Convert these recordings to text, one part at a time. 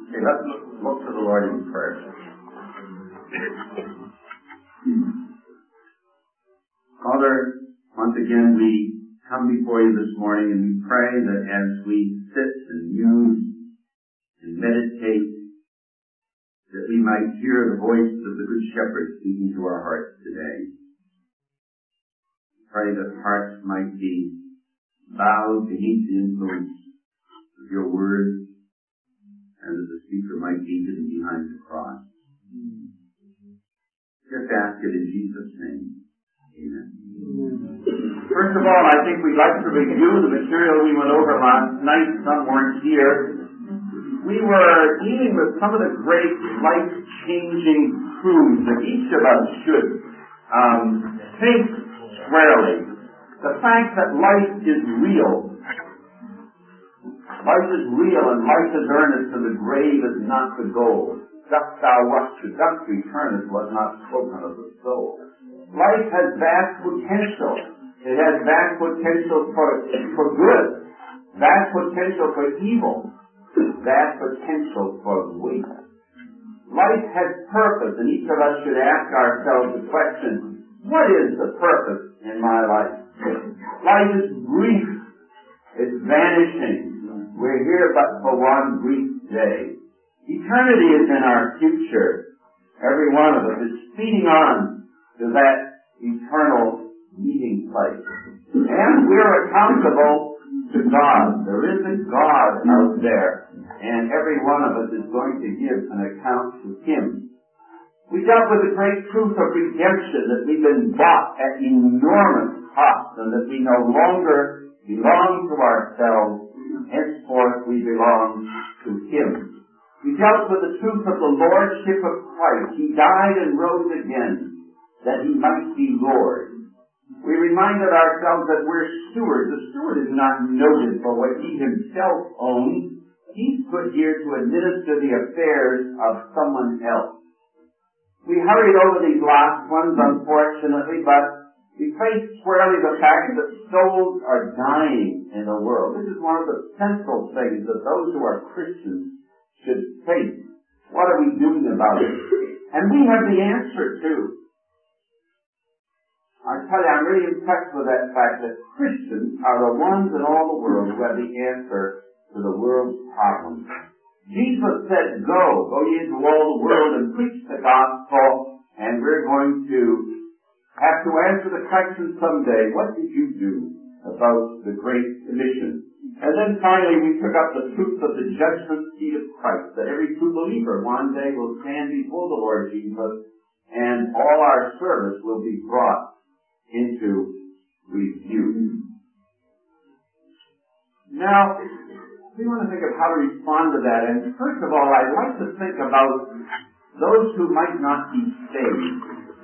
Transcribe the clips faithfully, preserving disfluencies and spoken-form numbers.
Okay, let's look, look to the Lord in prayer. Father, once again we come before you this morning and we pray that as we sit and muse and meditate, that we might hear the voice of the Good Shepherd speaking to our hearts today. Pray that hearts might be bowed beneath the influence of your word, and that the speaker might be hidden behind the cross. Just ask it in Jesus' name. Amen. First of all, I think we'd like to review the material we went over last night. Some weren't here. We were dealing with some of the great life-changing truths that each of us should um, think squarely. The fact that life is real. Life is real and life is earnest, and the grave is not the goal. Dost thou what to dust returnest was not spoken of the soul. Life has vast potential. It has vast potential for, for good, vast potential for evil, vast potential for waste. Life has purpose, and each of us should ask ourselves the question, what is the purpose in my life? Life is brief. It's vanishing. We're here but for one brief day. Eternity is in our future. Every one of us is speeding on to that eternal meeting place. And we're accountable to God. There is a God out there, and every one of us is going to give an account to Him. We dealt with the great truth of redemption, that we've been bought at enormous cost, and that we no longer belong to ourselves. Henceforth we belong to Him. We dealt with the truth of the Lordship of Christ. He died and rose again, that He might be Lord. We reminded ourselves that we're stewards. The steward is not noted for what he himself owns. He's put here to administer the affairs of someone else. We hurried over these last ones, unfortunately, but we face squarely the fact that souls are dying in the world. This is one of the central things that those who are Christians should face. What are we doing about it? And we have the answer, too. I tell you, I'm really impressed with that fact that Christians are the ones in all the world who have the answer to the world's problems. Jesus said, go, go ye into all the world and preach the gospel, and we're going to have to answer the question someday, what did you do about the Great Commission? And then finally we took up the truth of the judgment seat of Christ, that every true believer one day will stand before the Lord Jesus, and all our service will be brought into review. Now, we want to think of how to respond to that, and first of all, I'd like to think about those who might not be saved.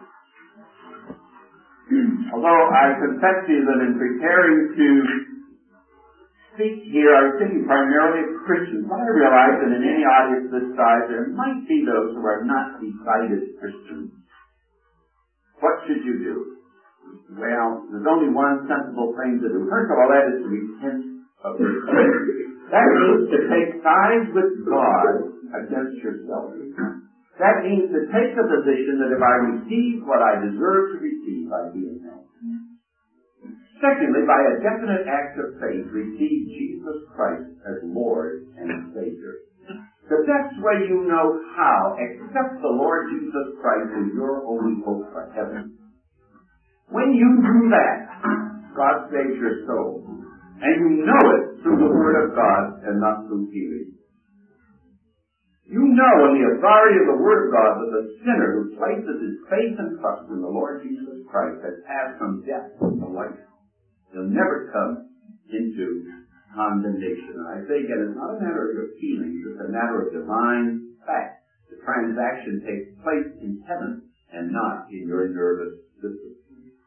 Although I confess to you that in preparing to speak here, I was thinking primarily of Christians, but I realize that in any audience this size, there might be those who are not decided Christians. What should you do? Well, there's only one sensible thing to do. First of all, that is to repent of your sin. That means to take sides with God against yourself. That means to take the position that if I receive what I deserve to receive, I be in hell. Secondly, by a definite act of faith, receive Jesus Christ as Lord and Savior. The best way you know how, accept the Lord Jesus Christ as your only hope for heaven. When you do that, God saves your soul. And you know it through the Word of God and not through feeling. You know in the authority of the Word of God that the sinner who places his faith and trust in the Lord Jesus Christ has passed from death to life. He'll never come into condemnation. And I say again, it's not a matter of your feelings, it's a matter of divine fact. The transaction takes place in heaven and not in your nervous system.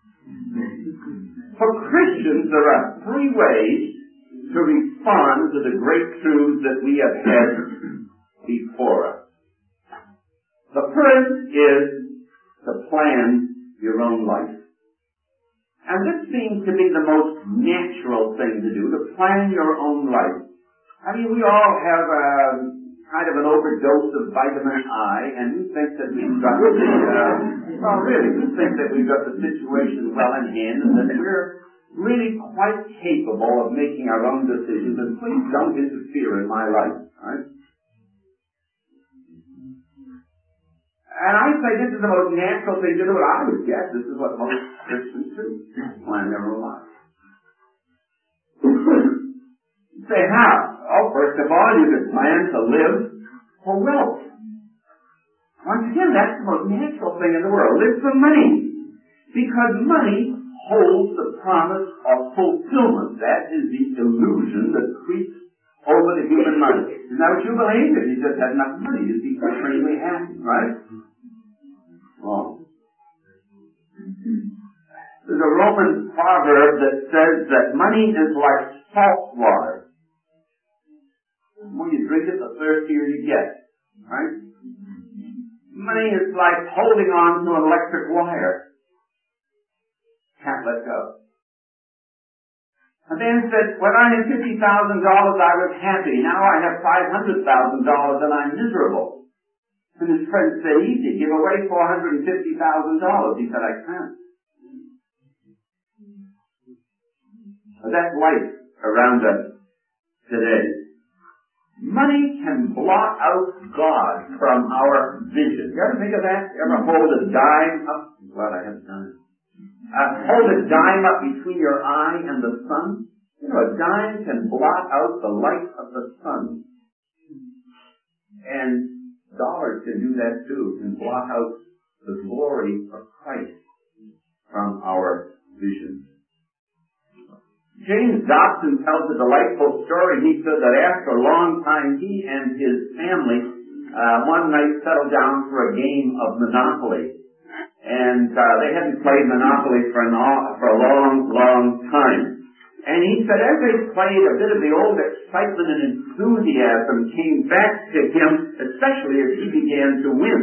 For Christians, there are three ways to respond to the great truths that we have had before us. The first is to plan your own life. And this seems to be the most natural thing to do, to plan your own life. I mean, we all have a kind of an overdose of vitamin I, and we think that we've got the, uh, well really, we think that we've got the situation well in hand, and that we're really quite capable of making our own decisions, and please don't interfere in my life, right? And I say this is the most natural thing to do, and I would guess this is what most Christians do. Plan their own life. Say how? Oh, first of all, you could plan to live for wealth. Once again, that's the most natural thing in the world. Live for money. Because money holds the promise of fulfillment. That is the illusion that creeps over the human mind. Isn't that what you believe? If you just had enough money, you'd be supremely happy, right? Wrong. There's a Roman proverb that says that money is like salt water. The more you drink it, the thirstier you get. Right? Money is like holding on to an electric wire. Can't let go. A man said, when I had fifty thousand dollars I was happy. Now I have five hundred thousand dollars and I'm miserable. And his friend said, easy, give away four hundred fifty thousand dollars. He said, I can't. That's life around us today. Money can blot out God from our vision. You ever think of that? You ever hold a dime up? I'm glad I have a dime. Uh, hold a dime up between your eye and the sun. You know, a dime can blot out the light of the sun. And dollars can do that too, can blot out the glory of Christ from our vision. James Dobson tells a delightful story. He said that after a long time, he and his family uh, one night settled down for a game of Monopoly. And uh, they hadn't played Monopoly for, an, for a long, long time. And he said as they played, a bit of the old excitement and enthusiasm came back to him, especially as he began to win.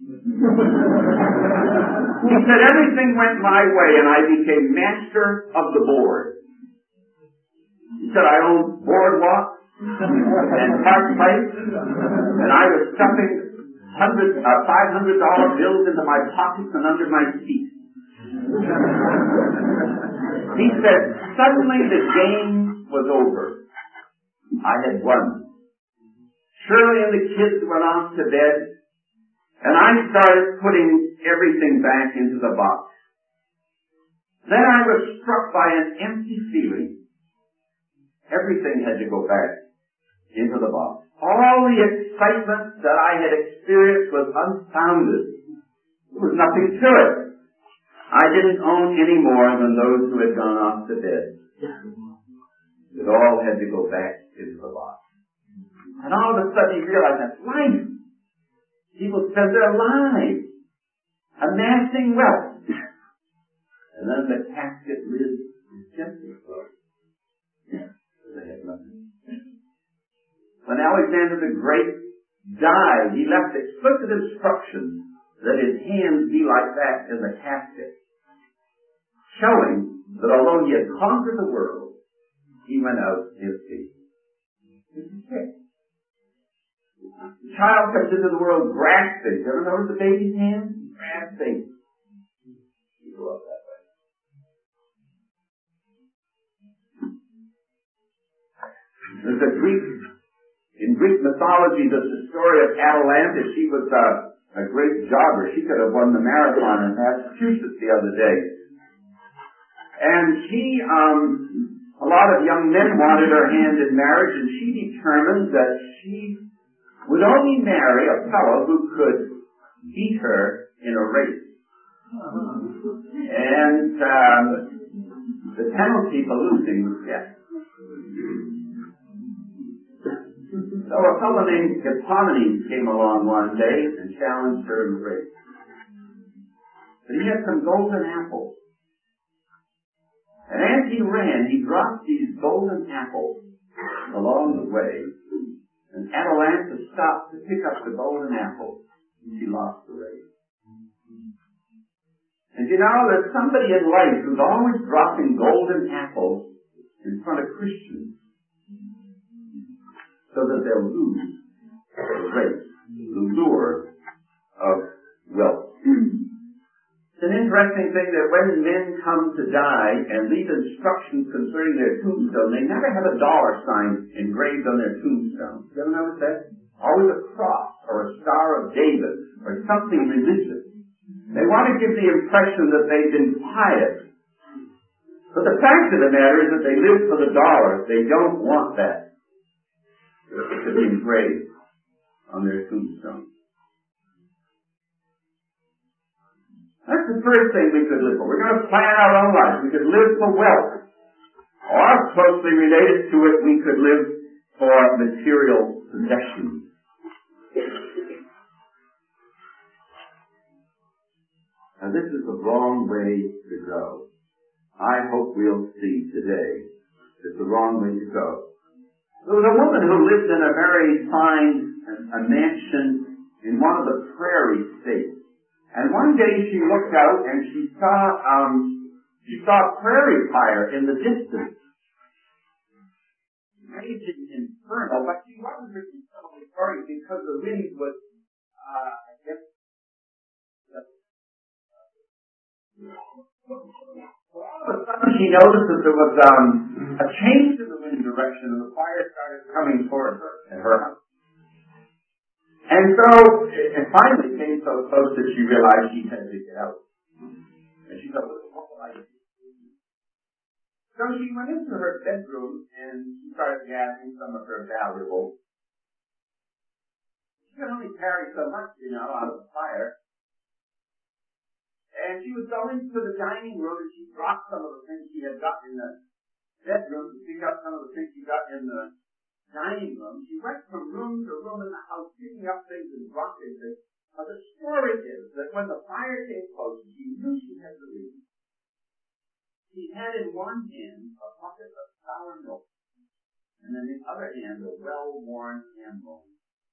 He said everything went my way and I became master of the board. He said I owned boardwalks and Park Place, and I was stuffing hundred, uh, five hundred dollar bills into my pockets and under my seat. He said suddenly the game was over. I had won. Shirley and the kids went off to bed, and I started putting everything back into the box. Then I was struck by an empty feeling. Everything had to go back into the box. All the excitement that I had experienced was unfounded. There was nothing to it. I didn't own any more than those who had gone off to bed. It all had to go back into the box. And all of a sudden you realize that's life. People spend their lives amassing wealth. And then the casket lid is gently closed. They had nothing. When Alexander the Great died, he left explicit instructions that his hands be like that in the casket, showing that although he had conquered the world, he went out empty. The child comes into the world grasping. You ever notice the baby's hands? Grasping. You go up that way. There's a Greek, in Greek mythology, there's the story of Atalanta. She was a, a great jogger. She could have won the marathon in Massachusetts the other day. And she, um, a lot of young men wanted her hand in marriage, and she determined that she would only marry a fellow who could beat her in a race. And um, the penalty for losing was death. So a fellow named Hippomenes came along one day and challenged her in a race. But he had some golden apples. And as he ran, he dropped these golden apples along the way. And Atalanta stopped to pick up the golden apples. And she lost the race. And you know, there's somebody in life who's always dropping golden apples in front of Christians, so that they'll lose the race, the lure of wealth. It's an interesting thing that when men come to die and leave instructions concerning their tombstone, they never have a dollar sign engraved on their tombstone. You ever notice that? Always a cross or a Star of David or something religious. They want to give the impression that they've been pious. But the fact of the matter is that they live for the dollar. They don't want that to be engraved on their tombstone. That's the first thing we could live for. We're going to plan our own lives. We could live for wealth. Or, closely related to it, we could live for material possessions. Now, this is the wrong way to go. I hope we'll see today it's the wrong way to go. There was a woman who lived in a very fine a mansion in one of the prairie states. And one day she looked out and she saw um she saw a prairie fire in the distance. Raging inferno, but she wasn't particularly sorry because the wind was uh I guess well, all of a sudden she noticed that there was um a change in the wind direction and the fire started coming toward her and her house. And so, it finally came so close that she realized she had to get out. And she thought, what will I do? So she went into her bedroom and she started gathering some of her valuables. She could only carry so much, you know, out of the fire. And she was going to the dining room and she dropped some of the things she had got in the bedroom to pick up some of the things she got in the dining room. She went from room to room in the house, picking up things and dropping things. Now the story is that when the fire came close, she knew she had to leave. She had in one hand a bucket of sour milk, and in the other hand a well-worn handbone.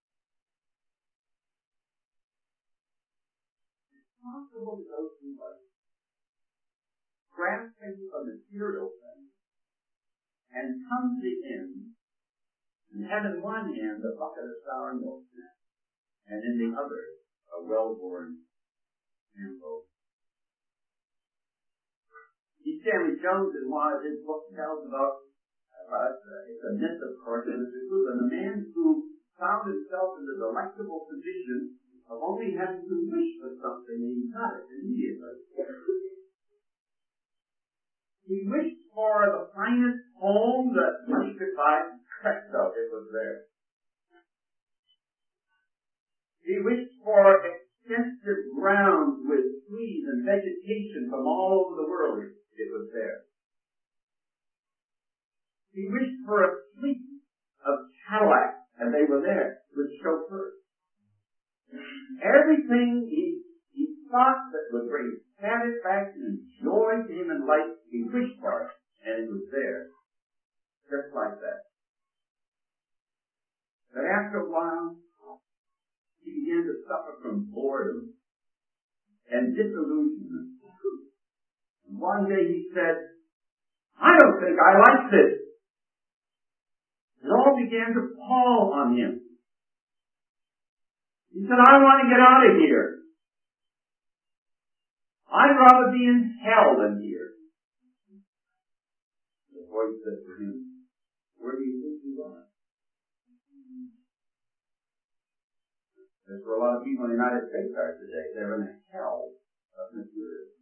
It's possible to go through life, grasping a material thing, and come to the end and had in one hand a bucket of sour milk, and in the other a well-worn handbone. E. Stanley Jones, in one of his books, tells about, about uh, it's a myth, of course, and it's a truth, and a man who found himself in the delectable position of only having to wish for something, and he got it immediately. He wished for the finest home that money could buy. Presto, it was there. He wished for extensive grounds with trees and vegetation from all over the world. It was there. He wished for a fleet of Cadillacs, and they were there with chauffeurs. Everything he, he thought that would bring satisfaction and joy to him in life, he wished for it, and it was there. Just like that. But after a while, he began to suffer from boredom and disillusionment. And one day he said, I don't think I like this. It all began to pall on him. He said, I want to get out of here. I'd rather be in hell than here. The voice said to him, where do you think you are? That's where a lot of people in the United States are today. They're in a hell of material.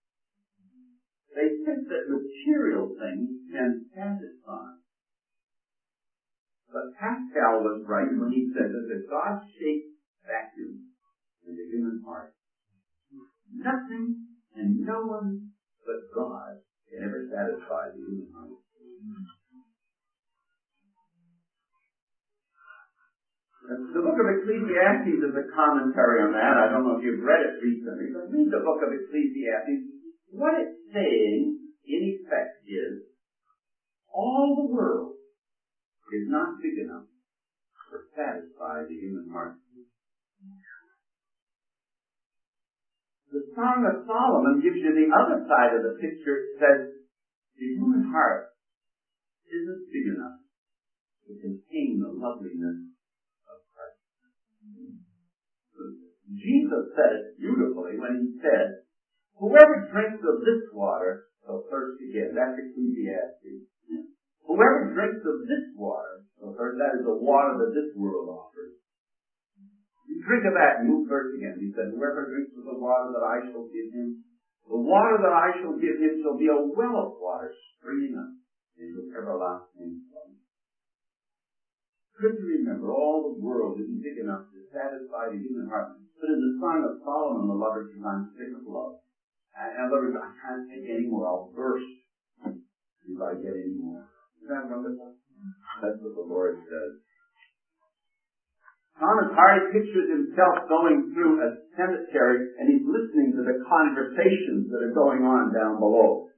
They think that material things can satisfy. But Pascal was right when he said that the God-shaped vacuum in the human heart, nothing and no one but God can ever satisfy the human heart. The book of Ecclesiastes is a commentary on that. I don't know if you've read it recently, but read the book of Ecclesiastes. What it's saying, in effect, is all the world is not big enough to satisfy the human heart. The Song of Solomon gives you the other side of the picture. It says the human heart isn't big enough to contain the loveliness of Christ. Jesus said it beautifully when he said, whoever drinks of this water shall thirst again. That's Ecclesiastes. Whoever drinks of this water shall thirst. That is the water that this world offers. You drink of that and you'll thirst again. He said, whoever drinks of the water that I shall give him, the water that I shall give him shall be a well of water springing up into everlasting life. Couldn't remember, all the world isn't big enough to satisfy the human heart. But in the Song of Solomon, the lover says, I'm sick of love. And in other words, I can't take any more. I'll burst if I get any more. Isn't that wonderful? That's what the Lord says. Thomas Hardy pictures himself going through a cemetery and he's listening to the conversations that are going on down below.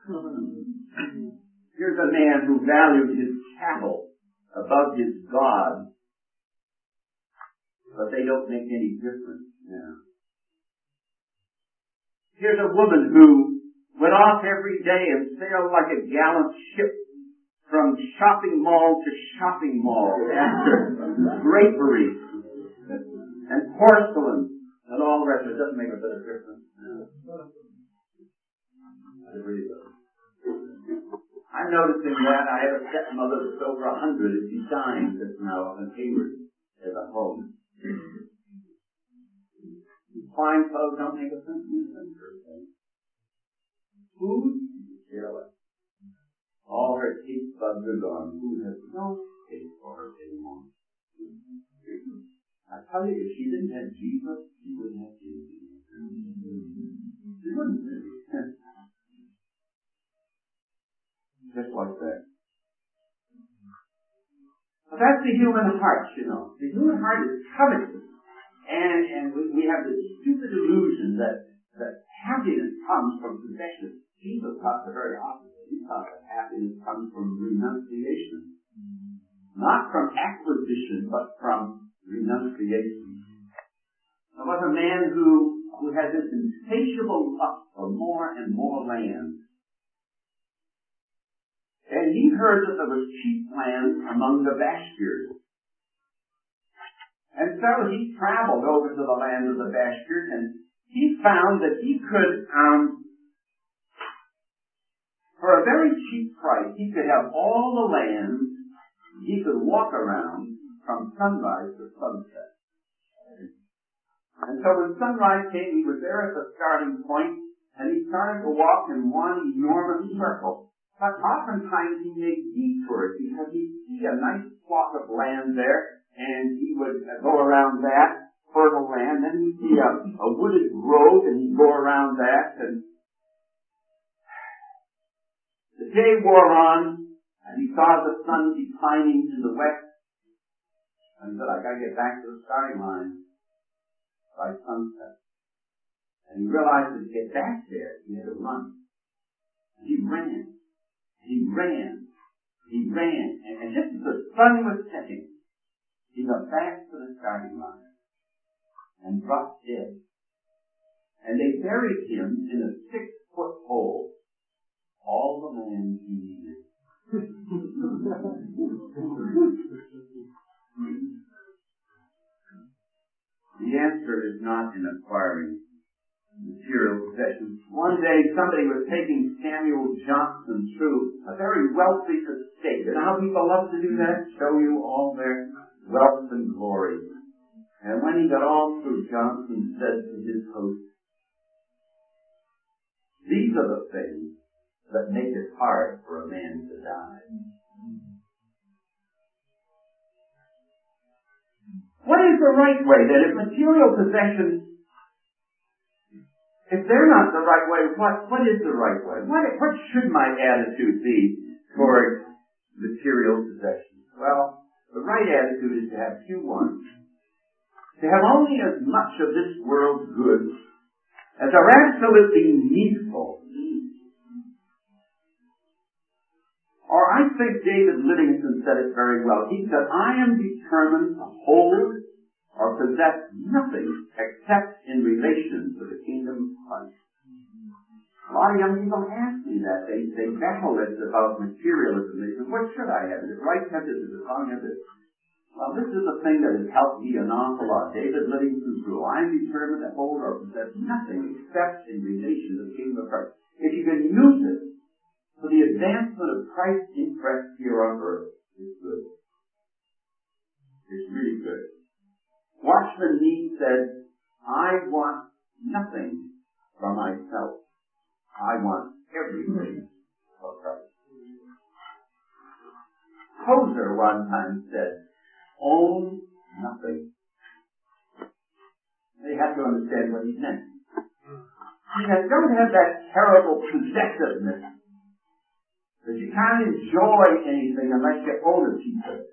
Here's a man who valued his cattle above his God, but they don't make any difference now. Here's a woman who went off every day and sailed like a gallant ship from shopping mall to shopping mall after drapery and porcelain and all the rest. It doesn't make a bit of difference now. It really doesn't. I'm noticing that I have a stepmother that's over a hundred and she's dying just now up in Hayward as a home. Fine clothes don't make a sense. Food? Careless. All her taste buds are gone. Food has no taste for her anymore. I tell you, if she didn't have Jesus, she wouldn't have Jesus. She wouldn't. Just like that. But that's the human heart, you know. The human heart is covetous. And, and we, we have this stupid illusion that, that happiness comes from possession. Jesus taught the very opposite. He taught that happiness comes from renunciation. Not from acquisition, but from renunciation. There was a man who, who had this insatiable lust for more and more land. And he heard that there was cheap land among the Bashkirs. And so he traveled over to the land of the Bashkirs, and he found that he could, um, for a very cheap price, he could have all the land. He could walk around from sunrise to sunset. And so when sunrise came, he was there at the starting point, and he started to walk in one enormous circle. But oftentimes he made detours because he'd see a nice plot of land there, and he would go around that fertile land. Then he'd see a, a wooded grove, and he'd go around that. And the day wore on, and he saw the sun declining to the west. And he said, I got to get back to the starting line by sunset. And he realized that to get back there, he had to run. And he ran. He ran. He ran. And, and just as the sun was setting, he got back to the starting line and dropped dead. And they buried him in a six-foot hole. All the land he needed. The answer is not in acquiring material possessions. One day somebody was taking Samuel Johnson through a very wealthy estate. And how people love to do that? Show you all their wealth and glory. And when he got all through, Johnson said to his host, these are the things that make it hard for a man to die. What is the right way then? If material possessions, if they're not the right way, what, what is the right way? What, what should my attitude be toward material possessions? Well, the right attitude is to have few ones. To have only as much of this world's goods as are absolutely needful. Or I think David Livingstone said it very well. He said, I am determined to hold or possess nothing except in relation to the kingdom of Christ. A lot of young people ask me that. They, they battle this about materialism. They say, what should I have? Is it right to have this? Is it wrong to have this? Well, this is a thing that has helped me an awful lot. David Livingstone School. I am determined to hold or possess nothing except in relation to the kingdom of Christ. If you can use it for the advancement of Christ's interest here on earth, it's good. It's really good. Watchman Nee said, I want nothing for myself. I want everything for Christ. Tozer one time said, own nothing. They have to understand what he meant. He said, don't have that terrible possessiveness that you can't enjoy anything unless you own a piece of it.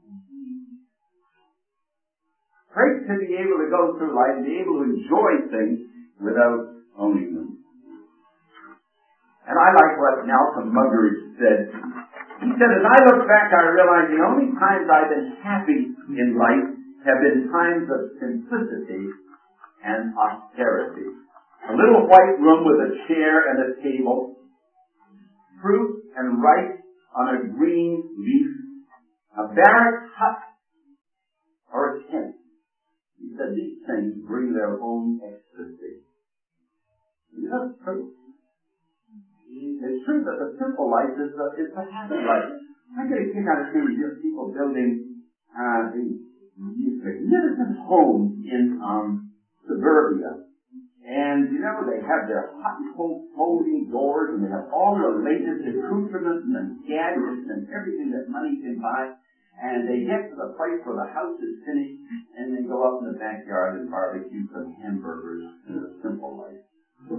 Great to be able to go through life and be able to enjoy things without owning them. And I like what Malcolm Muggeridge said. He said, as I look back, I realize the only times I've been happy in life have been times of simplicity and austerity. A little white room with a chair and a table, fruit and rice on a green leaf, a barrack hut or a tent. He said, these things bring their own ecstasy. And that's true. It's true that the simple life is the, is the happy life. I get a kick out of seeing just people building uh, these magnificent homes in um, suburbia. And, you know, they have their hot folding doors and they have all the latest accoutrements and gadgets and everything that money can buy. And they get to the place where the house is finished and they go up in the backyard and barbecue some hamburgers in a simple life. And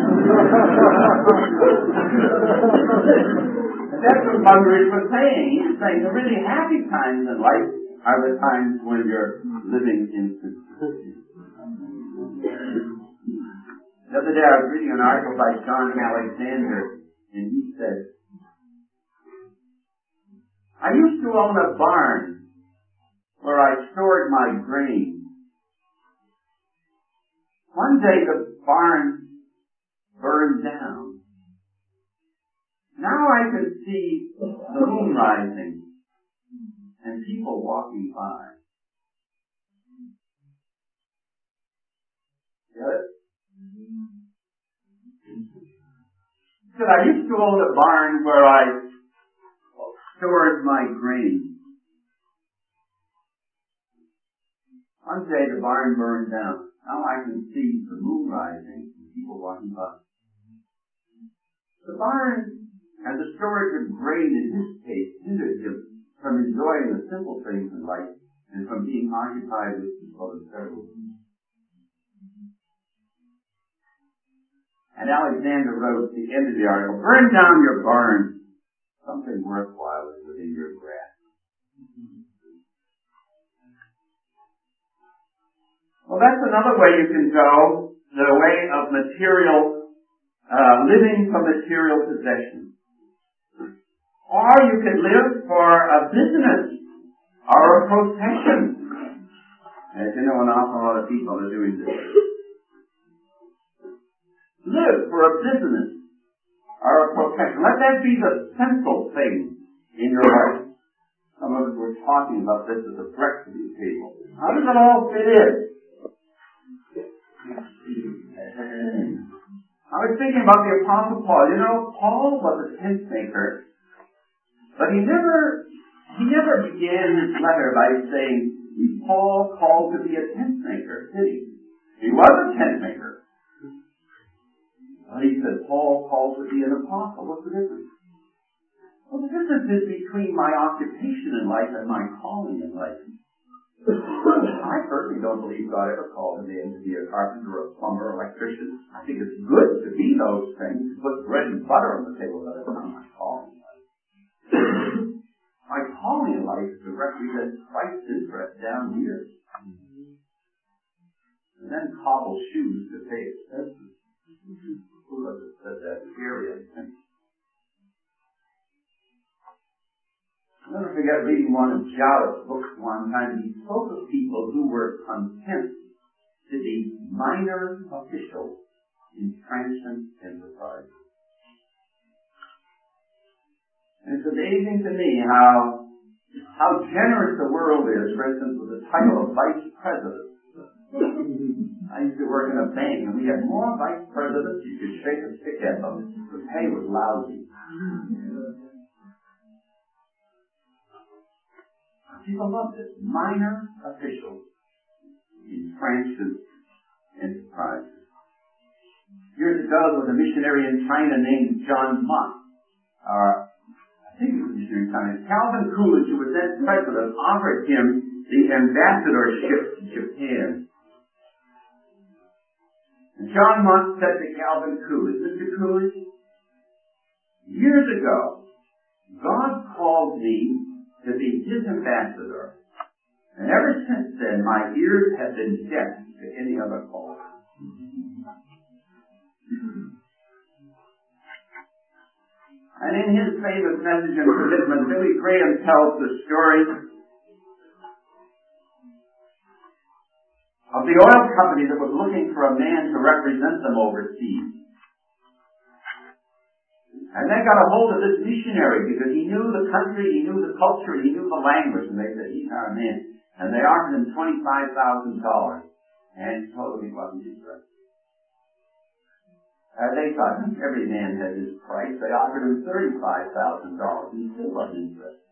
that's what Muggeridge was saying. He was saying the really happy times in life are the times when you're living in simplicity. The other day I was reading an article by John Alexander, and he said, I used to own a barn where I stored my grain. One day the barn burned down. Now I can see the moon rising and people walking by. Get it? He said, I used to own a barn where I stored my grain. One day the barn burned down. Now I can see the moon rising and people walking by. The barn and the storage of grain in his case hindered him from enjoying the simple things in life and from being occupied with people and several things. And Alexander wrote at the end of the article, burn down your barn. Something worthwhile is within your grasp. Well, that's another way you can go, the way of material, uh, living from material possessions. Or you can live for a business or a profession. As you know, an awful lot of people are doing this. Live for a business or a profession. Let that be the central thing in your life. Some of us were talking about this at the breakfast table. How does it all fit in? I was thinking about the Apostle Paul. You know, Paul was a tent maker, but he never, he never began his letter by saying, Paul called to be a tent maker, did he? He was a tent maker. Well, he said, Paul called to be an apostle. What's the difference? Well, the difference is between my occupation in life and my calling in life. I certainly don't believe God ever called me to be a carpenter or a plumber or electrician. I think it's good to be those things, to put bread and butter on the table, but that's not my calling in life. My calling in life is to represent Christ's interest down here. And then cobble shoes to pay expenses. Who was it said that? Gary, I think. I'll never forget reading one of Jowett's books one time. He spoke of people who were content to be minor officials in transient enterprises. And it's amazing to me how how generous the world is, for instance, with the title of vice president. I used to work in a bank, and we had more vice presidents you could shake a stick at them. The pay was lousy. People love this. Minor officials in France's enterprises. Years ago, there was a missionary in China named John Mott. Uh, I think he was a missionary in China. Calvin Coolidge, who was then president, offered him the ambassadorship to Japan. And John Mott said to Calvin Coolidge, Mister Coolidge, years ago, God called me to be his ambassador. And ever since then, my ears have been deaf to any other call. And in his famous message and commitment, Billy Graham tells the story of the oil company that was looking for a man to represent them overseas. And they got a hold of this missionary because he knew the country, he knew the culture, he knew the language, and they said, he's our man. And they offered him twenty-five thousand dollars. And he told them he wasn't interested. Uh, they thought every man had his price. They offered him thirty-five thousand dollars, and he still wasn't interested.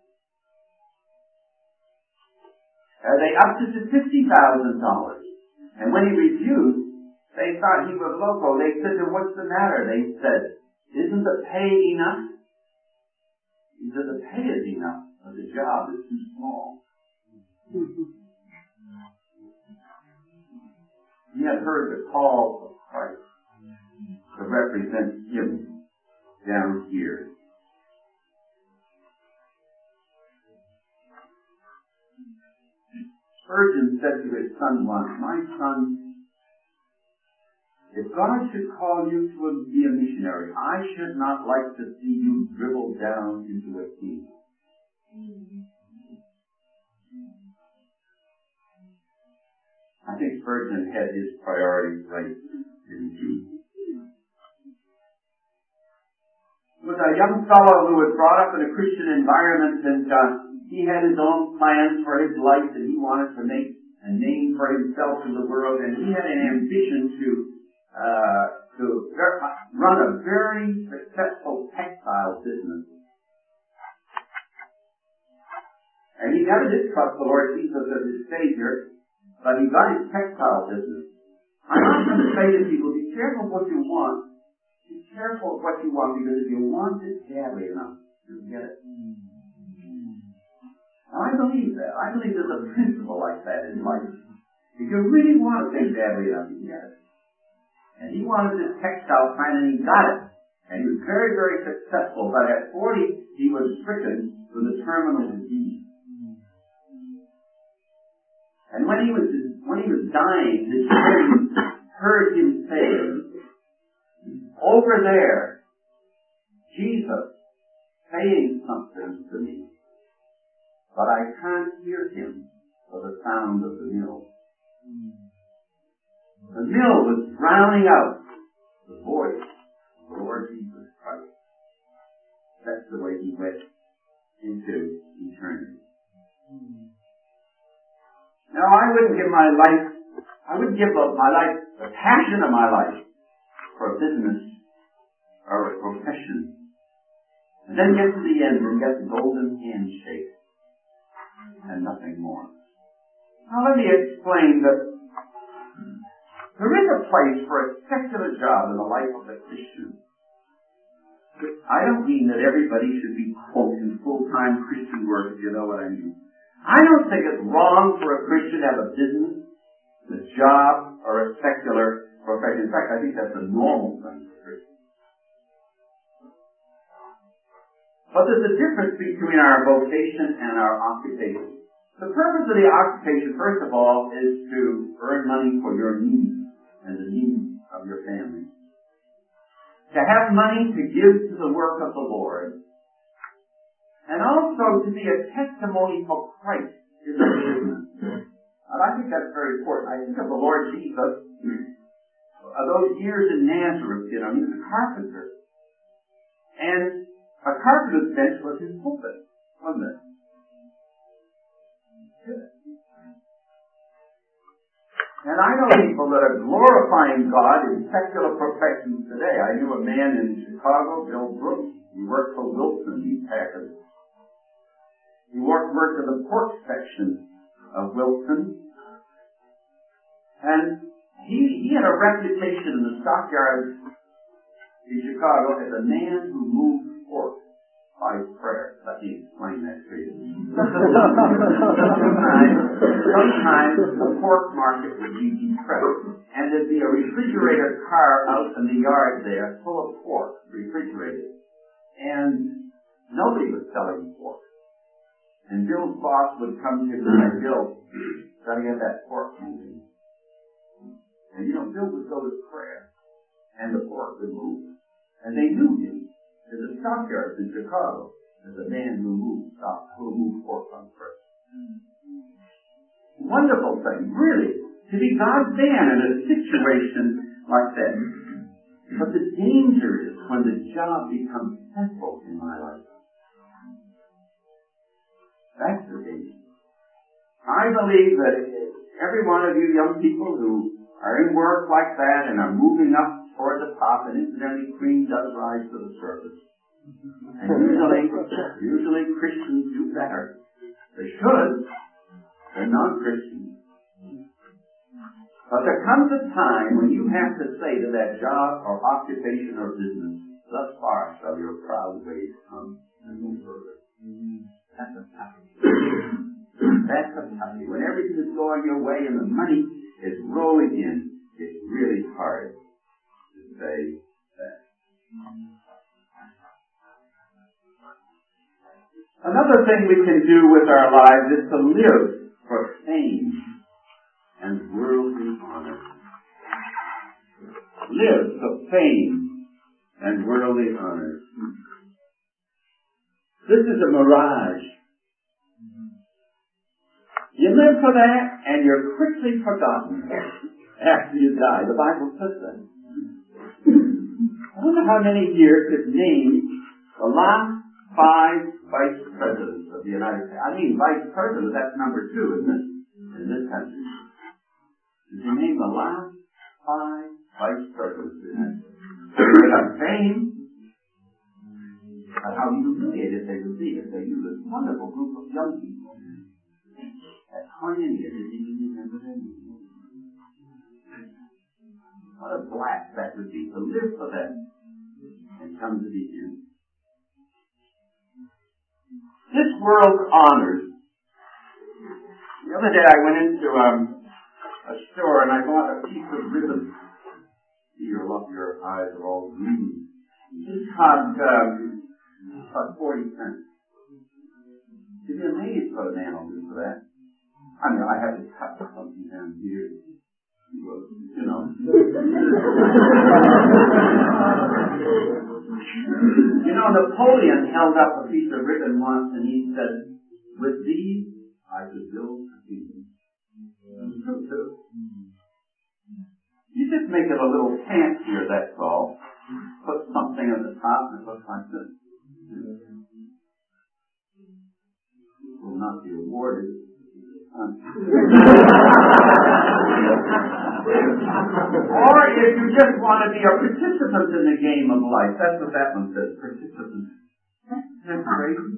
Uh, they upped it to fifty thousand dollars. And when he refused, they thought he was loco. They said to him, what's the matter? They said, isn't the pay enough? He said, the pay is enough, but the job is too small. He had heard the call of Christ to represent him down here. Spurgeon said to his son once, my son, if God should call you to be a missionary, I should not like to see you dribble down into a sea. I think Spurgeon had his priorities right, didn't he? He was a young fellow who was brought up in a Christian environment, and uh, he had his own plans for his life, and he wanted to make a name for himself in the world, and he had an ambition to uh, to ver- run a very successful textile business. And he never did trust the Lord Jesus as his Savior, but he got his textile business. I'm not going to say to people, be careful what you want. Be careful of what you want, because if you want it badly enough, you'll get it. Now, I believe that. I believe there's a principle like that in life. If you really want it badly enough, you get it. And he wanted this textile plant, and he got it. And he was very, very successful. But at forty, he was stricken with a terminal disease. And when he was when he was dying, his friends heard him say, over there, Jesus saying something to me, but I can't hear him for the sound of the mill. The mill was drowning out the voice of the Lord Jesus Christ. That's the way he went into eternity. Now, I wouldn't give my life, I wouldn't give up my life, the passion of my life, for a business or a profession, and then get to the end and get the golden handshake and nothing more. Now, let me explain that there is a place for a secular job in the life of a Christian. I don't mean that everybody should be, quote, in full-time Christian work, if you know what I mean. I don't think it's wrong for a Christian to have a business, a job, or a secular profession. In fact, I think that's a normal thing for Christians. But there's a difference between our vocation and our occupation. The purpose of the occupation, first of all, is to earn money for your needs and the needs of your family. To have money to give to the work of the Lord. And also to be a testimony for Christ in the business. And I think that's very important. I think of the Lord Jesus, of those years in Nazareth, you know, he was a carpenter. And a carpenter's bench was his pulpit, wasn't it? And I know people that are glorifying God in secular professions today. I knew a man in Chicago, Bill Brooks. He worked for Wilson Meat Packers. He worked, worked in the pork section of Wilson. And he, he had a reputation in the stockyards in Chicago as a man who moved pork by prayer. Let me explain that to you. sometimes, sometimes the pork market would be depressed, and there'd be a refrigerator car out in the yard there full of pork, refrigerated. And nobody was selling pork. And Bill's boss would come to him and say, Bill, gotta get that pork moving. And you know, Bill would go to prayer, and the pork would move. And they knew him in the stockyards in Chicago as a man who moved stock, who moved pork on prayer. Wonderful thing, really, to be God's man in a situation like that. But the danger is when the job becomes central in my life. That's the danger. I believe that every one of you young people who are in work like that and are moving up toward the top, and incidentally cream does rise to the surface. And usually, usually Christians do better. They should. They're non-Christians. But there comes a time when you have to say to that job or occupation or business, thus far shall your proud ways come and no further. That's a toughie. That's a toughie. When everything is going your way and the money is rolling in, it's really hard to say that. Another thing we can do with our lives is to live for fame and worldly honor. Live for fame and worldly honor. This is a mirage. You live for that and you're quickly forgotten after you die. The Bible says that. I wonder how many here could name the last five vice presidents of the United States. I mean, vice president, that's number two, isn't it? In this country. Did you name the last five vice presidents of the United States? They got fame, but how humiliated they would be if they knew this wonderful group of young people. At Pioneer, did you remember their names? What a blast that would be to live for them and come to be used. This world's honors. The other day I went into um, a store and I bought a piece of ribbon. Your, your eyes are all green. It cost um, about forty cents. You'd be amazed what a man will do for that. I mean, I had to cut something down here. You know. You know, Napoleon held up a piece of ribbon once and he said, with these, I could build a kingdom. It's true, too. You just make it a little fancier, that's all. Put something on the top and it looks like this. It will not be awarded. Um, or if you just want to be a participant in the game of life, that's what that one says, participant. That's crazy.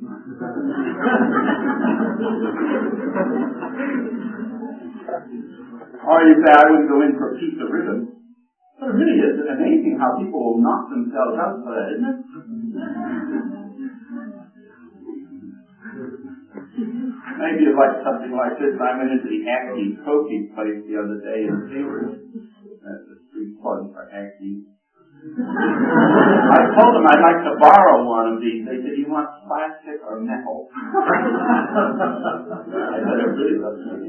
Or you say, I wouldn't go in for a piece of ribbon. But it really is amazing how people will knock themselves out for that, isn't it? Maybe you'd like something like this. I went into the Acme Cokie place the other day in Hayward. That's a street plug for Acme. I told them I'd like to borrow one of these. They said, you want plastic or metal? I said, it really doesn't.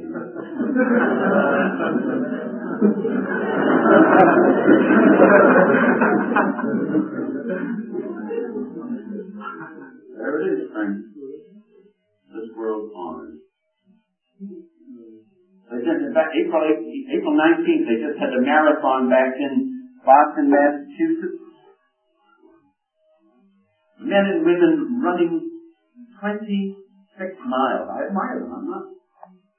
There it is, friends. This world's honors. They just, in fact, April, April nineteenth, they just had a marathon back in Boston, Massachusetts. Men and women running twenty-six miles. I admire them. I'm not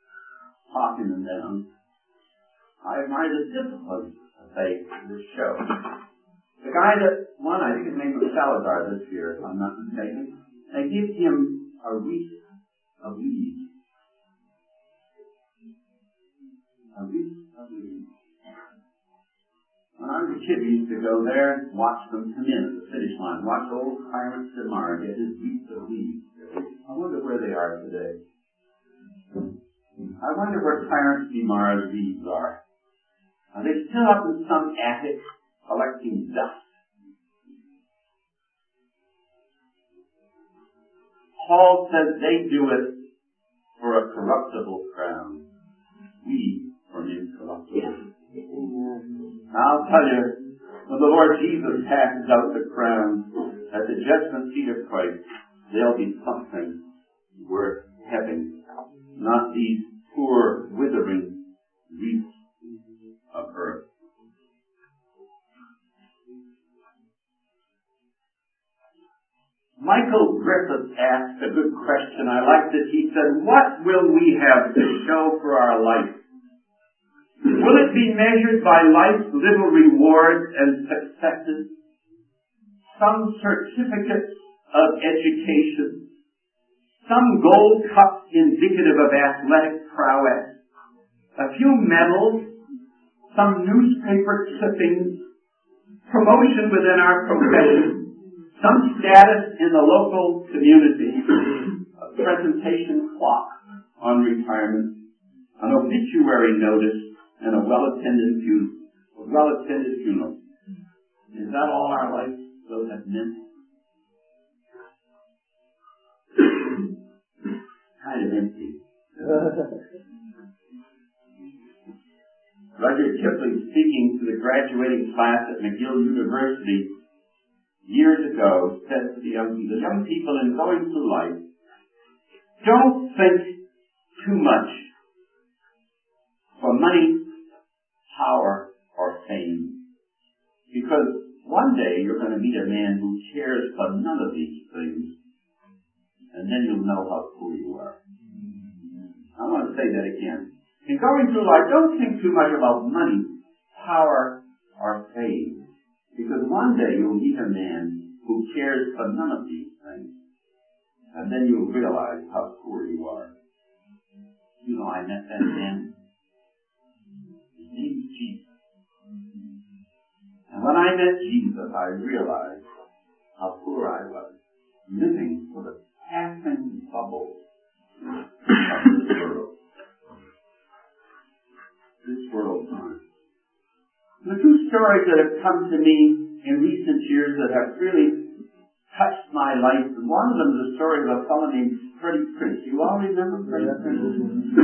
talking to them. I admire the discipline that they this show. The guy that won, I think his name was Salazar this year, if I'm not mistaken, they give him a wreath of leaves. A wreath of leaves. When I was a kid, we used to go there and watch them come in at the finish line. Watch old Clarence DeMar get his wreath of leaves. I wonder where they are today. I wonder where Clarence DeMar's leaves are. Are they still up in some attic collecting dust? Paul says they do it for a corruptible crown. We for an incorruptible. I'll tell you, when the Lord Jesus passes out the crown at the judgment seat of Christ, there'll be something worth having, not these poor, withering wreaths of earth. Michael Griffith asked a good question. I liked it. He said, what will we have to show for our life? Will it be measured by life's little rewards and successes? Some certificates of education? Some gold cups indicative of athletic prowess? A few medals? Some newspaper clippings? Promotion within our profession? Some status in the local community? A presentation clock on retirement? An obituary notice? And a well-attended funeral. A well-attended funeral. Is that all our life will have meant? Kind of empty. Rudyard Kipling, speaking to the graduating class at McGill University years ago, said to the young people, young people in going through life, don't think too much for money, power, or fame. Because one day you're going to meet a man who cares for none of these things, and then you'll know how poor you are. I want to say that again. In going through life, don't think too much about money, power, or fame. Because one day you'll meet a man who cares for none of these things, and then you'll realize how poor you are. You know, I met that man. His name is Jesus. And when I met Jesus, I realized how poor I was, living for the passing bubble of this world. This world time. The two stories that have come to me in recent years that have really touched my life, and one of them is the story of a fellow named Freddie Prinze. You all remember Freddie Prinze?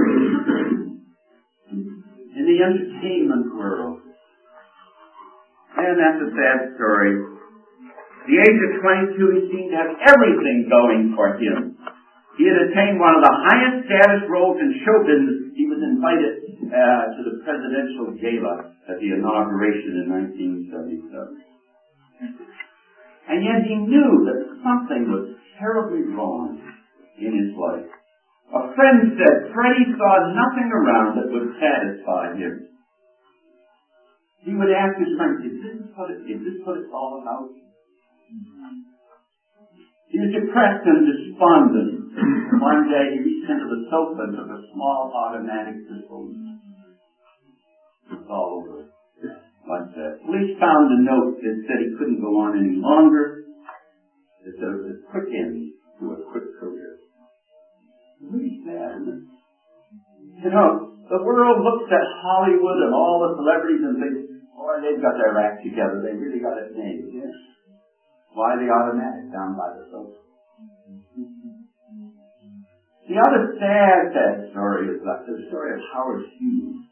In the entertainment world. And that's a sad story. At the age of twenty-two, he seemed to have everything going for him. He had attained one of the highest status roles in show business. He was invited uh, to the presidential gala at the inauguration in nineteen seventy-seven. And yet he knew that something was terribly wrong in his life. A friend said Freddie saw nothing around that would satisfy him. He would ask his friend, is this what, it, is this what it's all about? He was depressed and despondent. One day he reached into the sofa and took a small automatic pistol. It was all over like that. Police found a note that said he couldn't go on any longer. It said it was a quick end to a quick career. Really sad, isn't it? You know, the world looks at Hollywood and all the celebrities and thinks, boy, they've got their act together. They really got it made. Yes? Why the automatic down by the sofa? The other sad, sad story is like the story of Howard Hughes.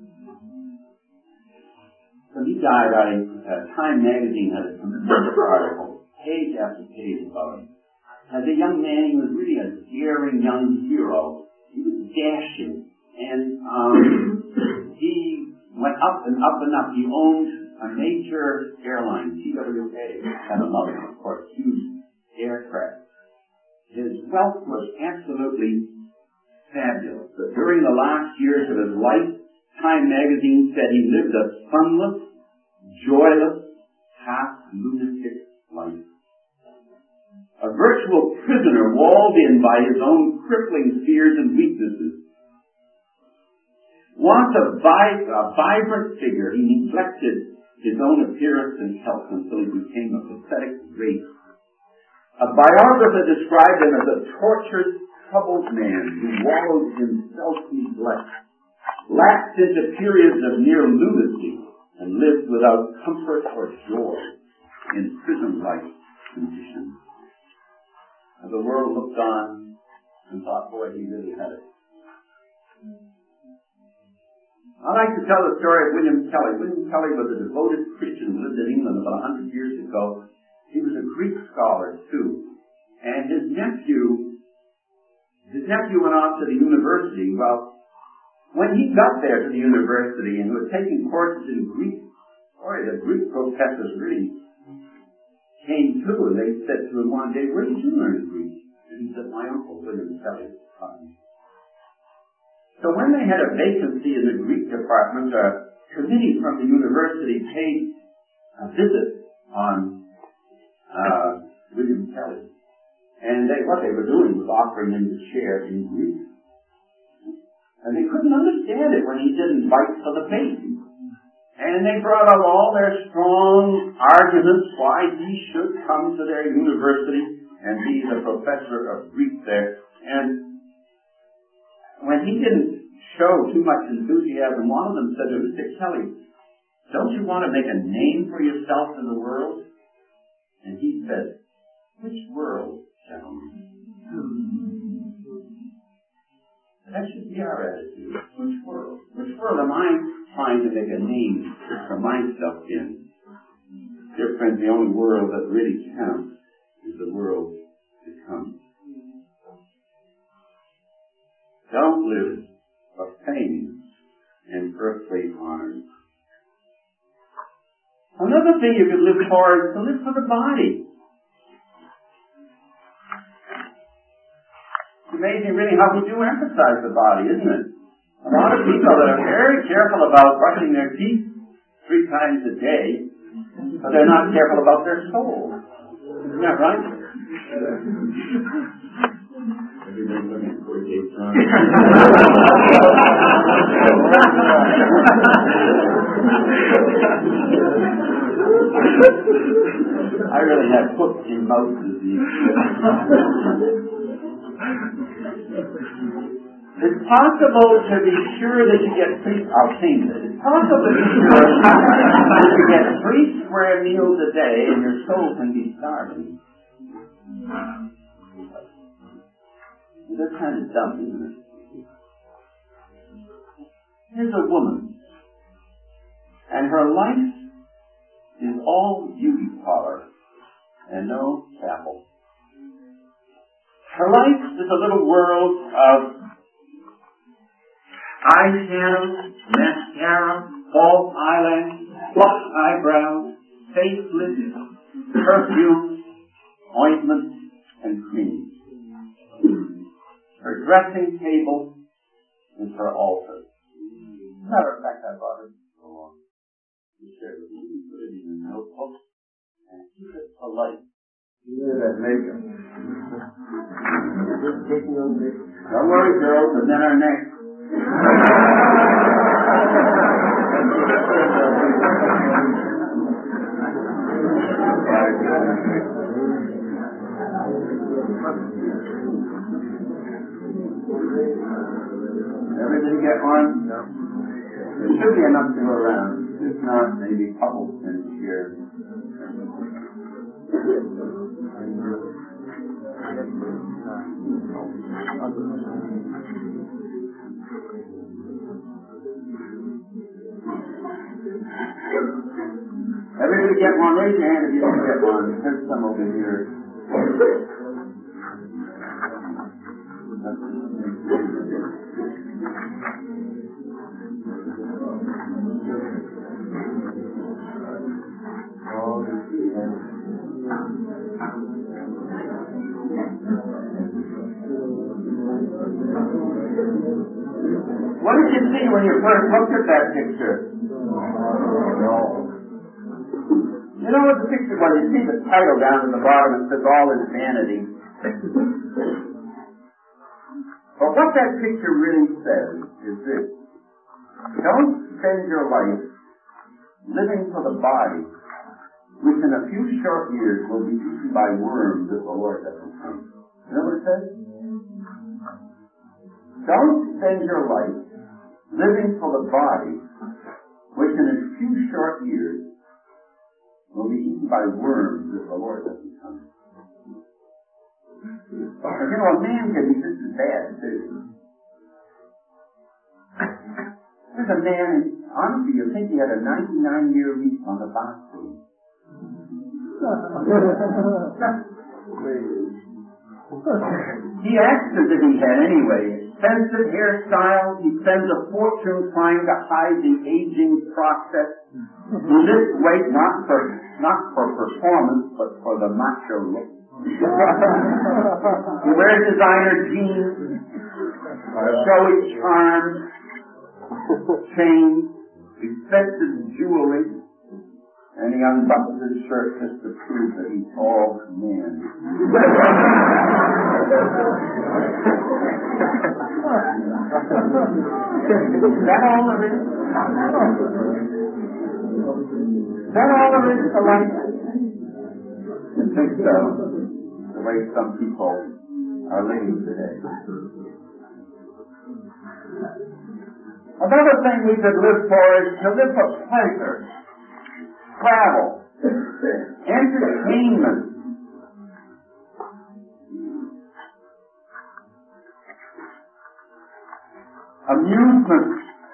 When he died, I, uh, Time magazine had a tremendous article, page after page about him. As a young man, he was really a daring young hero. He was dashing. And um, he went up and up and up. He owned a major airline, T W A, had another, of course, huge aircraft. His wealth was absolutely fabulous. But during the last years of his life, Time magazine said he lived a sunless, joyless, half-lunatic life. A virtual prisoner walled in by his own crippling fears and weaknesses. Once a, vi- a vibrant figure, he neglected his own appearance and health until he became a pathetic wraith. A biographer described him as a tortured, troubled man who wallowed in self-neglect, lapsed into periods of near lunacy, and lived without comfort or joy in prison-like conditions. And the world looked on and thought, boy, he really had it. I like to tell the story of William Kelly. William Kelly was a devoted Christian who lived in England about a hundred years ago. He was a Greek scholar, too. And his nephew, his nephew went off to the university. Well, when he got there to the university and was taking courses in Greek, boy, the Greek professors really came to, and they said to him one day, where did you learn Greek? And he said, my uncle, William Kelly, taught me. So when they had a vacancy in the Greek department, a committee from the university paid a visit on uh, William Kelly. And they, what they were doing was offering him the chair in Greek. And they couldn't understand it when he didn't fight for the faith. And they brought out all their strong arguments why he should come to their university and be the professor of Greek there. And when he didn't show too much enthusiasm, one of them said to Mister Kelly, don't you want to make a name for yourself in the world? And he said, which world, gentlemen? That should be our attitude. Which world? Which world am I trying to make a name for myself in? Dear friends, the only world that really counts is the world to come. Don't live for fame and earthly honors. Another thing you could live for is to live for the body. It's amazing really how we do emphasize the body, isn't it? A lot of people that are very careful about brushing their teeth three times a day, but they're not careful about their soul. Isn't that right? Everybody's looking at poor Dave John. I really have foot and mouth disease. It's possible to be sure that you get three, I'll change it. It's possible to be sure that you get three square meals a day and your soul can be starving. That's kind of dumb, isn't it? Here's a woman, and her life is all beauty parlor and no chapel. Her life is a little world of eyeshadow, mascara, false eyelashes, plucked eyebrows, face lips, perfumes, ointments, and creams. Her dressing table is her altar. As a matter of fact, I bought it so long. You share with me, you put it in a notebook, and keep it alight. Yeah, that makeup. Don't worry, girls, the men are next. Everybody get one? No. There should be enough to go around. If not, maybe couple in here. Everybody get one? Raise your hand if you don't get one. There's some over here. see when you first looked at that picture? You know what the picture was? You see the title down at the bottom, it says all is vanity. But what that picture really says is this. Don't spend your life living for the body, which in a few short years will be eaten by worms if the Lord doesn't come. You know what it says? Don't spend your life living for the body, which in a few short years will be eaten by worms if the Lord doesn't come. And you know, a man can be just as bad, too. There's a man, honestly, you think he had a ninety-nine year lease on the bathroom. He acts as if he had anyway. Expensive hairstyle. He spends a fortune trying to hide the aging process. He lifts weight not for not for performance, but for the macho look. He wears designer jeans, showy charms, chains, expensive jewelry, and he unbuttons his shirt just to prove that he's all man. Is that all there is? Is that all there is to life? I think so. The way some people are living today. Another thing we could live for is to live for pleasure, travel, entertainment, amusement,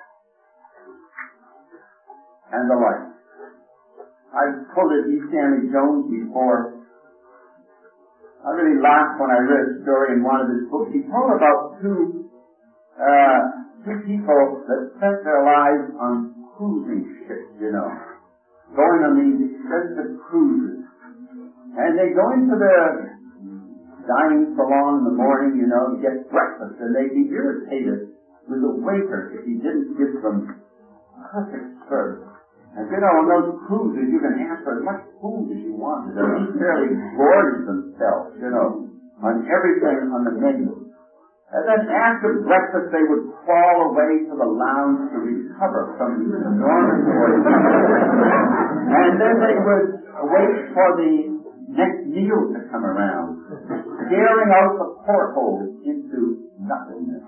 and the like. I've quoted E. Stanley Jones before. I really laughed when I read a story in one of his books. He told about two uh, two people that spent their lives on cruising ships, you know, going on these expensive cruises. And they go into the dining salon in the morning, you know, to get breakfast, and they'd be irritated with the waiter if he didn't give them perfect service. And you know, on those cruises, you can ask for as much food as you want. They fairly gorge themselves, you know, on everything on the menu. And then after breakfast, they would crawl away to the lounge to recover from these enormous orgies. And then they would wait for the next meal to come around, staring out the portholes into nothingness.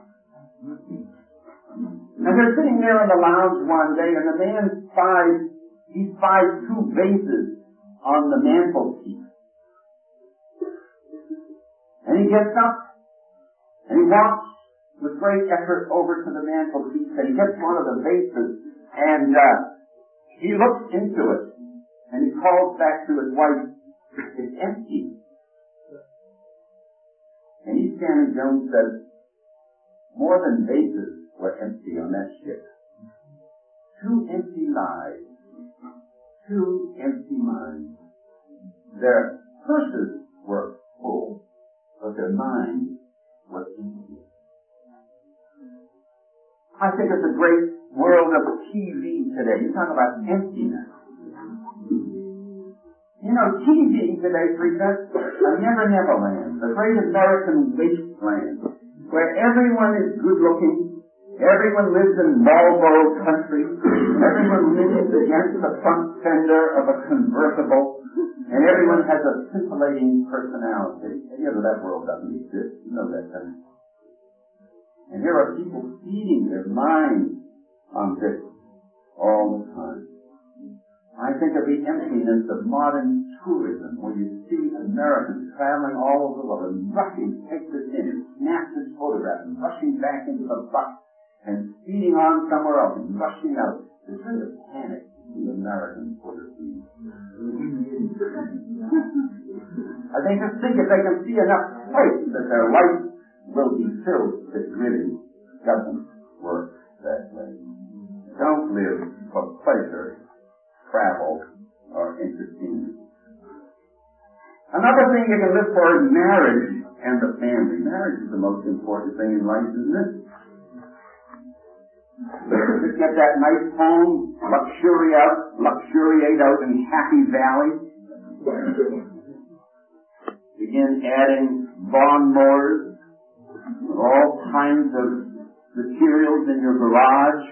And they're sitting there in the lounge one day, and the man spies, he spies two vases on the mantelpiece. And he gets up, and he walks with great effort over to the mantelpiece, and he gets one of the vases, and uh, he looks into it, and he calls back to his wife, "It's empty." And E. Stanley Jones says, more than vases were empty on that ship. Two empty lives, two empty minds. Their purses were full, but their minds were empty. I think it's a great world of T V today. You talk about emptiness. You know, T V today presents a Never Never Land, the great American wasteland, where everyone is good looking. Everyone lives in Marlboro country. Everyone lives against the front fender of a convertible. And everyone has a scintillating personality. And you know that world doesn't exist. You know that, doesn't it? And here are people feeding their minds on this all the time. I think of the emptiness of modern tourism, where you see Americans traveling all over the world and rushing to take this in and snap this photograph and rushing back into the bus and speeding on somewhere else and rushing out. There's really a panic in the American point of view. I think just think if they can see enough place that their life will be filled, it really doesn't work that way. Don't live for pleasure, travel, or entertainment. Another thing you can live for is marriage and the family. Marriage is the most important thing in life, isn't it? To get that nice home, luxuriate, luxuriate out in Happy Valley. Begin adding lawnmowers, all kinds of materials in your garage.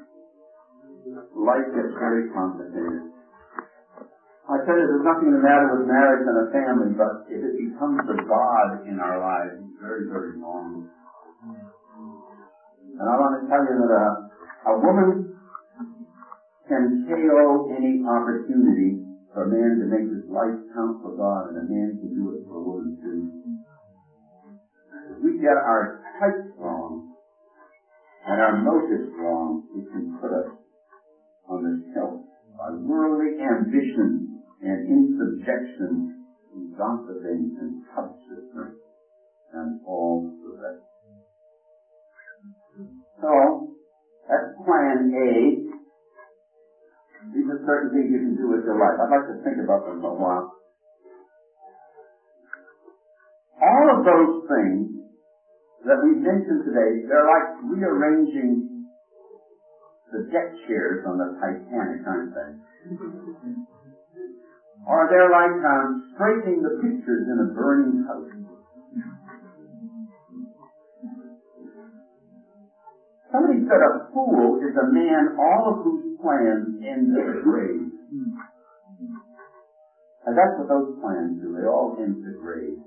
Life gets very complicated. I tell you, there's nothing the matter with marriage and a family, but if it becomes a god in our lives, it's very, very wrong. And I want to tell you that a, a woman can K O any opportunity for a man to make his life count for God, and a man can do it for a woman too. If we get our types wrong and our motives wrong, it can put us on the shelf by worldly ambition and insubjection and gossiping and covetousness and all the rest. So, that's plan A. These are certain things you can do with your life. I'd like to think about them for a while. All of those things that we mentioned today, they're like rearranging the deck chairs on the Titanic, aren't they? Or they're like um, straightening the pictures in a burning house. Somebody said a fool is a man all of whose plans end at the grave. And that's what those plans do. They all end at the grave.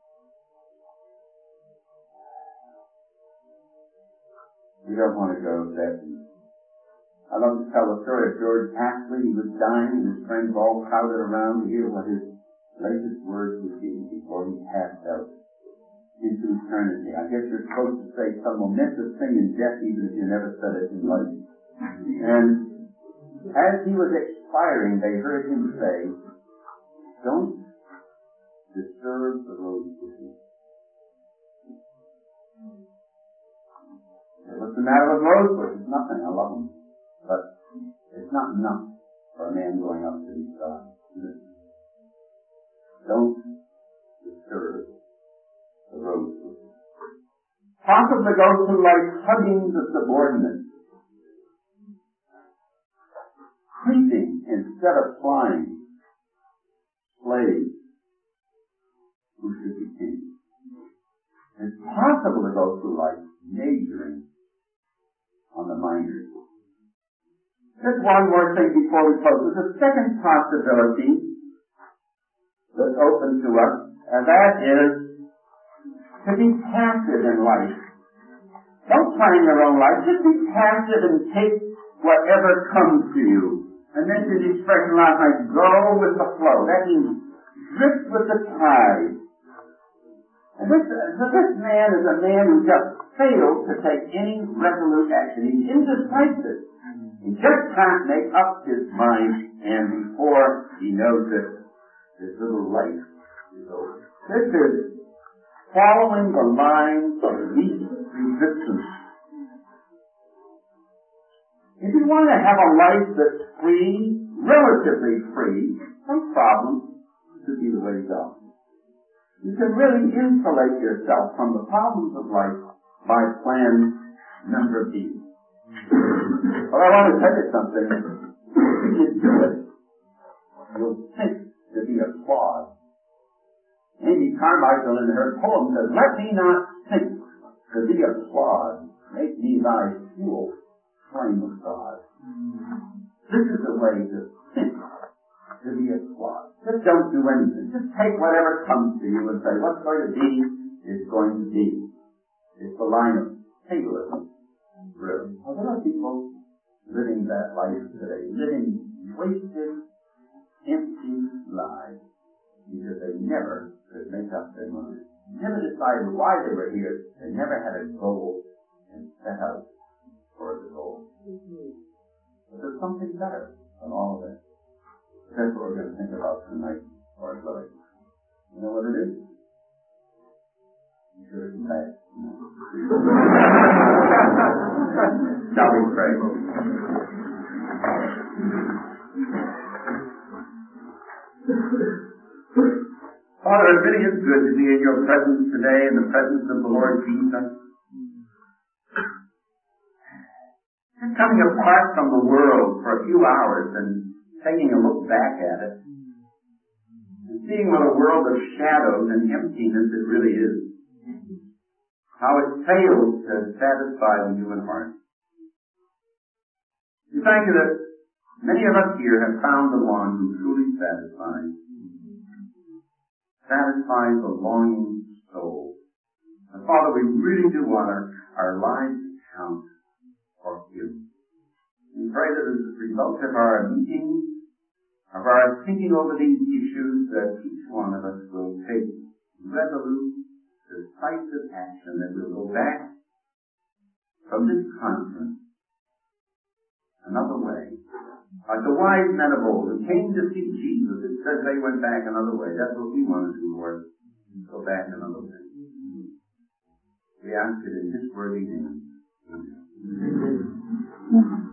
We don't want to go that deep. I love to tell the story of George Ashley. He was dying, and his friends all crowded around to hear what his latest words would be before he passed out into eternity. I guess you're supposed to say some momentous thing in death, even if you never said it in life. And as he was expiring, they heard him say, "Don't disturb the rose bushes." What's the matter with rose bushes? Nothing. I love them. But it's not enough for a man going up to these gods. Don't disturb the rose bushes. Possibly go through life hugging the subordinate, creeping instead of flying, slaves who should be kings. It's possible to go through life majoring on the minors. Just one more thing before we close. There's a second possibility that's open to us, and that is to be passive in life. Don't plan your own life. Just be passive and take whatever comes to you. And then the expression last night, go with the flow. That means drift with the tide. And this, so this man is a man who just failed to take any resolute action. He's indecisive. He just can't make up his mind, and before he knows it, his little life is over. This is following the line of least resistance. If you want to have a life that's free, relatively free, no problem, this would be the way to go. You can really insulate yourself from the problems of life by plan number B. But I want to tell you something. If you do it, you'll think to be a clod. Amy Carmichael in her poem says, "Let me not think to be a clod. Make me thy fuel, flame of God." This is the way to think to be a clod. Just don't do anything. Just take whatever comes to you and say, what's going to be is going to be. It's the line of fatalism. Really. Well, there are people living that life today, living wasted, empty lives, because they never could make up their mind. Never decided why they were here. They never had a goal and set out for the goal. But there's something better than all of that. That's what we're going to think about tonight, or really. You know what it is? You sure isn't bad. Shall we pray? Father, it really is good to be in your presence today, in the presence of the Lord Jesus. coming apart from the world for a few hours and taking a look back at it and seeing what a world of shadows and emptiness it really is. How it fails to satisfy the human heart. We thank you that many of us here have found the one who truly satisfies. Satisfies the longing soul. And Father, we really do want our, our lives to count for Him. We pray that as a result of our meetings, of our thinking over these issues, that each one of us will take resolute, decisive action, that we'll go back from this conference another way. Like the wise men of old who came to see Jesus, it says they went back another way. That's what we want to do, Lord. Go back another way. We ask it in His worthy name. Amen.